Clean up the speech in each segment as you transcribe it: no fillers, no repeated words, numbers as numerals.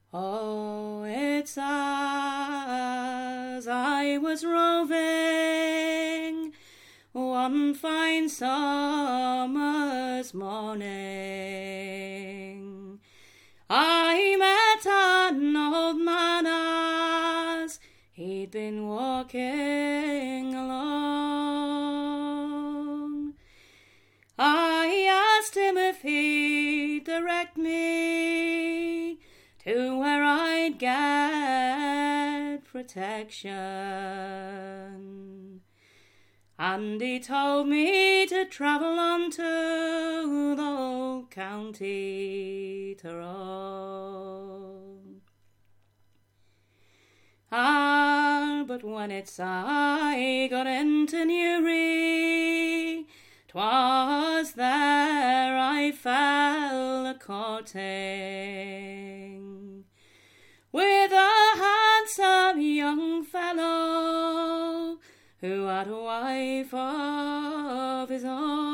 Oh, it's as I was roving one fine summer's morning, I met an old man as he'd been walking alone. I asked him if he'd direct me to where I'd get protection, and he told me to travel on to the old County Tyrone. But when it's I got into Newry, 'twas there I fell a-courting with a handsome young fellow who had a wife of his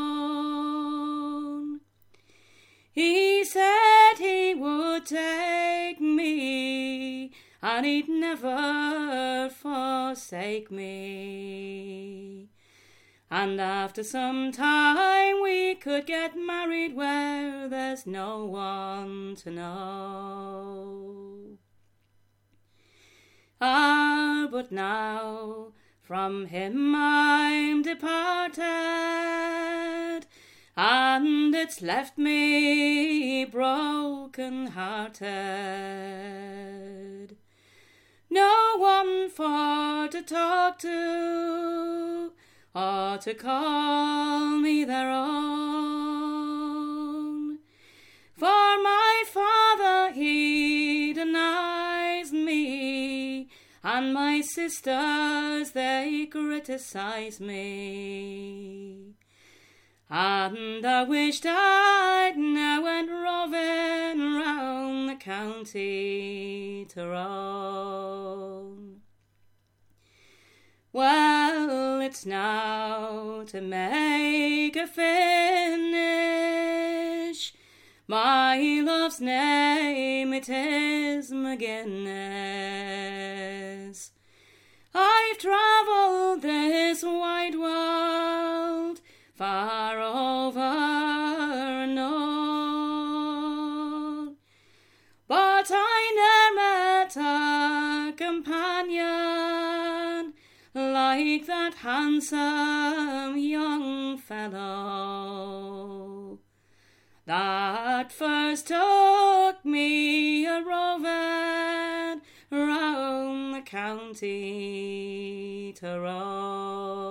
own. He said he would take me, and he'd never forsake me, and after some time we could get married where there's no one to know. But now from him I'm departed, and it's left me broken-hearted. No one for to talk to, or to call me their own. For my father, he denies me, and my sisters, they criticize me. And I wished I'd now went roving round the County Tyrone. Well, it's now to make a finish. My love's name, it is McGuinness. I've travelled this wide world, far over and all, but I ne'er met a companion like that handsome young fellow that first took me a-roving round the County Tyrone.